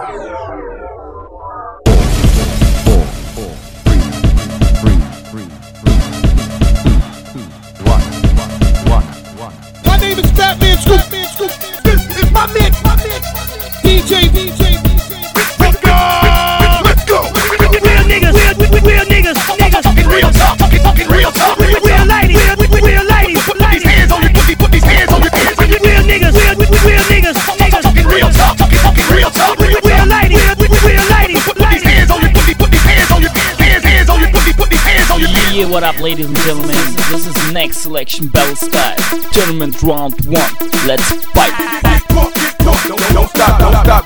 My name is Fatman Scoop. This is my mix. DJ. Let's go. Real niggas. Talking real talk. Talking real talk. Real ladies. Put these hands on your put these hands on your pants. Real niggas. Talking real talk. Talking real talk. Real ladies. Put these hands on your put these hands on your hands on your put these hands on your pants. Yeah, what up, ladies and gentlemen? This is Next Selection Battle Style. Tournament round 1. Let's fight. Don't stop.